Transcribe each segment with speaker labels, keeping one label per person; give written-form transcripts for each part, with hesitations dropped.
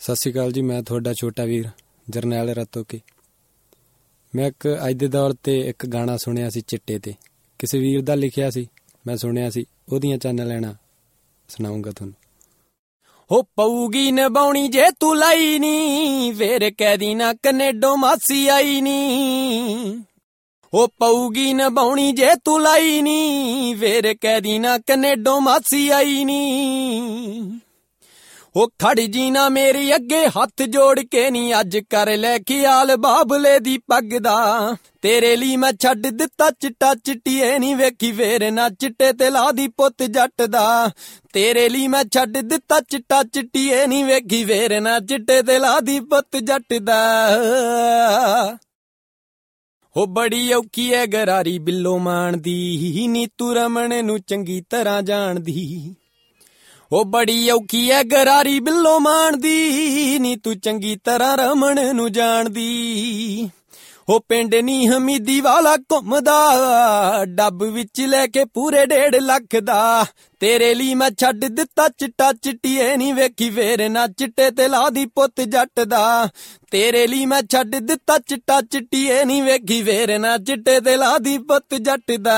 Speaker 1: ਸਤਿ ਸ਼੍ਰੀ ਅਕਾਲ ਜੀ। ਮੈਂ ਤੁਹਾਡਾ ਛੋਟਾ ਵੀਰ ਜਰਨੈਲ ਰਤੋਕੇ। ਮੈਂ ਅੱਜ ਦੇ ਦੌਰ 'ਤੇ ਇੱਕ ਗਾਣਾ ਸੁਣਿਆ ਸੀ ਚਿੱਟੇ 'ਤੇ, ਕਿਸੇ ਵੀਰ ਦਾ ਲਿਖਿਆ ਸੀ, ਮੈਂ ਸੁਣਿਆ ਸੀ, ਉਹਦੀਆਂ ਚੰਨ ਲੈਣਾ ਸੁਣਾਉਂਗਾ ਤੁਹਾਨੂੰ।
Speaker 2: ਹੋ ਪਊਗੀ ਨਿਭਾਉਣੀ ਜੇ ਤੂੰ ਲਾਈ ਨੀ, ਫੇਰ ਕਹਿਦੀ ਨਾ ਕਨੇਡੋ ਮਾਸੀ ਆਈ ਨੀ। ਹੋ ਪਊਗੀ ਨਿਭਾਉਣੀ ਜੇ ਤੂੰ ਲਾਈ ਨੀ, ਫੇਰ ਕਹਿਦੀ ਨਾ ਕਨੇਡੋ ਮਾਸੀ ਆਈ ਨੀ। ਉਹ ਖੜ ਜੀ ਨਾ ਮੇਰੇ ਅੱਗੇ ਹੱਥ ਜੋੜ ਕੇ ਨੀ, ਅੱਜ ਕਰ ਲੈ ਖਿਆਲ ਬਾਬਲੇ ਦੀ ਪੱਗ ਦਾ। ਤੇਰੇ ਲਈ ਮੈਂ ਛੱਡ ਦਿੱਤਾ ਚਿੱਟਾ ਚਿੱਟੀਏ ਨੀ, ਵੇਖੀ ਫੇਰ ਨਾ ਚਿੱਟੇ ਤੇ ਲਾ ਦੀ ਪੁੱਤ ਜੱਟ ਦਾ। ਤੇਰੇ ਲਈ ਮੈਂ ਛੱਡ ਦਿੱਤਾ ਚਿੱਟਾ ਚਿੱਟੀਏ ਨੀ, ਵੇਖੀ ਫੇਰ ਨਾ ਚਿੱਟੇ ਤੇ ਲਾ ਦੀ ਪੁੱਤ ਜੱਟ ਦਾ। ਉਹ ਬੜੀ ਔਖੀ ਐ ਗਰਾਰੀ ਬਿੱਲੋ ਮਾਣ ਦੀ, ਨੀ ਤੂੰ ਰਮਣ ਨੂੰ ਚੰਗੀ ਤਰ੍ਹਾਂ ਜਾਣਦੀ। ਉਹ ਬੜੀ ਔਖੀ ਐ ਗਰਾਰੀ ਬਿੱਲੋ ਮਾਣ ਦੀ, ਨੀ ਤੂੰ ਚੰਗੀ ਤਰ੍ਹਾਂ ਰਮਣ ਨੂੰ ਜਾਣਦੀ। ਉਹ ਪਿੰਡ ਨੀ ਹਮੀਦੀ ਵਾਲਾ ਘੁੰਮਦਾ, ਡੱਬ ਵਿੱਚ ਲੈ ਕੇ ਪੂਰੇ 1.5 ਲੱਖ ਦਾ। ਤੇਰੇ ਲਈ ਮੈਂ ਛੱਡ ਦਿੱਤਾ ਚਿੱਟਾ ਚਿੱਟੀਏ ਨੀ, ਵੇਖੀ ਫੇਰ ਨਾ ਚਿੱਟੇ ਤੇ ਲਾ ਦੀ ਪੁੱਤ ਜੱਟ ਦਾ। ਤੇਰੇ ਲਈ ਮੈਂ ਛੱਡ ਦਿੱਤਾ ਚਿੱਟਾ ਚਿੱਟੀਏ ਨੀ, ਵੇਖੀ ਫੇਰ ਨਾ ਚਿੱਟੇ ਤੇ ਲਾ ਦੀ ਪੁੱਤ ਜੱਟ ਦਾ।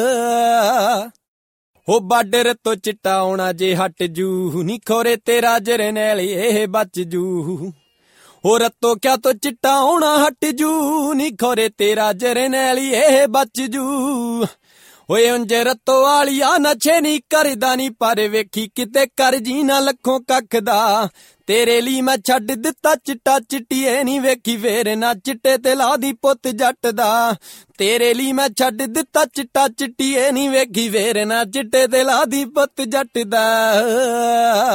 Speaker 2: ਉਹ ਬਾਰਡਰ ਤੋਂ ਚਿੱਟਾ ਆਉਣਾ ਜੇ ਹਟ ਜੂ, ਨੀ ਖੋਰੇ ਤੇਰਾ ਜਰਨੈਲ ਇਹ ਬਚ ਜੂ। ਹੋ ਰੱਤੋ ਕਿਆ ਤੋਂ ਚਿੱਟਾ ਆਉਣਾ ਹਟ ਜੂ, ਨੀ ਖੋਰੇ ਤੇਰਾ ਜਰਨੈਲ ਇਹ ਬਚ ਜੂ। ਓਏ ਉਂਝ ਰੱਤੋ ਵਾਲੀਆ ਨਸ਼ੇ ਨੀ ਕਰਦਾ ਨੀ, ਪਰ ਵੇਖੀ ਕਿਤੇ ਕਰ ਜੀ ਨਾ ਲੱਖੋਂ ਕੱਖ ਦਾ। ਤੇਰੇ ਲਈ ਮੈਂ ਛੱਡ ਦਿੱਤਾ ਚਿੱਟਾ ਚਿੱਟੀਏ ਨੀ, ਵੇਖੀ ਫੇਰ ਨਾ ਚਿੱਟੇ ਤੇ ਲਾ ਦੀ ਪੁੱਤ ਜੱਟ ਦਾ। ਤੇਰੇ ਲਈ ਮੈਂ ਛੱਡ ਦਿੱਤਾ ਚਿੱਟਾ ਚਿੱਟੀਏ ਨੀ, ਵੇਖੀ ਫੇਰ ਨਾ ਚਿੱਟੇ ਤੇ ਲਾ ਦੀ ਪੁੱਤ ਜੱਟ ਦਾ।